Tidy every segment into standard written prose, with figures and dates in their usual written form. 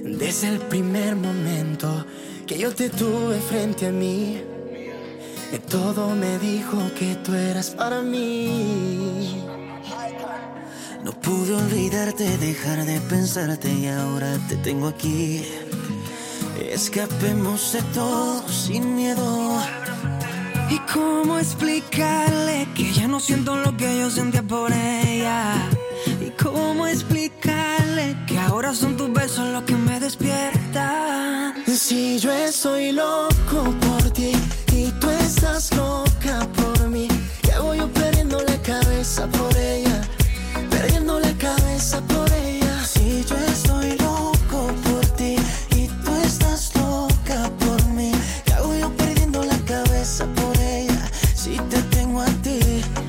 Desde el primer momento que yo te tuve frente a mí, todo me dijo que tú eras para mí. No pude olvidarte, dejar de pensarte y ahora te tengo aquí. Escapemos de todo sin miedo. ¿Y cómo explicarle que ya no siento lo que yo sentía por ella? ¿Y cómo explicarle que ahora son tus besos los que me despiertan? Si yo estoy loco por ti y tú estás loca por mí, ¿qué hago yo perdiendo la cabeza por ella? Perdiendo la cabeza por ella. Si yo estoy loco por ti y tú estás loca por mí, ¿qué hago yo perdiendo la cabeza por ella? Si te tengo a ti.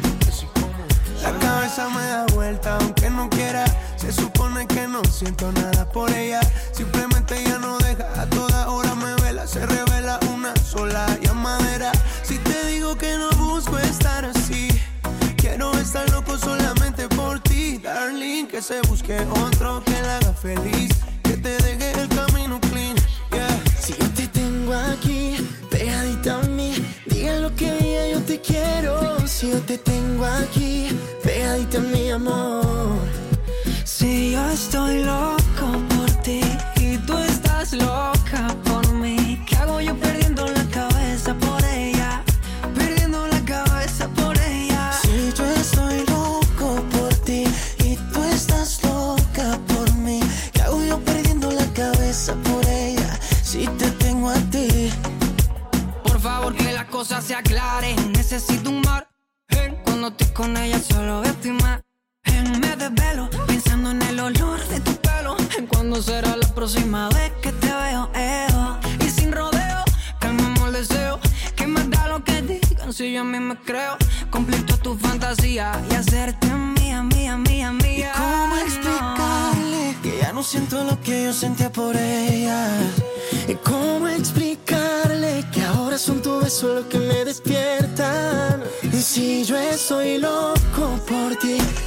La cabeza me da vuelta aunque no quiera. Se supone que no siento nada por ella. Simplemente ella no deja, a toda hora me vela. Se revela una sola llamadera. Si te digo que no busco estar así, quiero estar loco solamente por ti, darling. Que se busque otro que la haga feliz, que te deje el camino clean, yeah. Si yo te tengo aquí, pegadita a mí, diga lo que diga, yo te quiero. Si yo te tengo aquí, pegadita a mi amor. Si yo estoy loco por ti y tú estás loca por mí, ¿qué hago yo perdiendo la cabeza por ella? Perdiendo la cabeza por ella. Si yo estoy loco por ti y tú estás loca por mí, ¿qué hago yo perdiendo la cabeza por ella? Si te tengo a ti. Por favor que las cosas se aclaren, necesito un margen. Cuando estoy con ella solo estoy mal. Me desvelo pensando en el olor de tu pelo. ¿Cuándo será la próxima vez que te veo? Y sin rodeo, calmamos el deseo. ¿Qué más da lo que digan si yo a mí me creo? Cumplir toda tu fantasía y hacerte mía, mía, mía, mía. ¿Y cómo explicarle que ya no siento lo que yo sentía por ella? ¿Y cómo explicarle que ahora son tus besos los que me despiertan? Si yo estoy loco por ti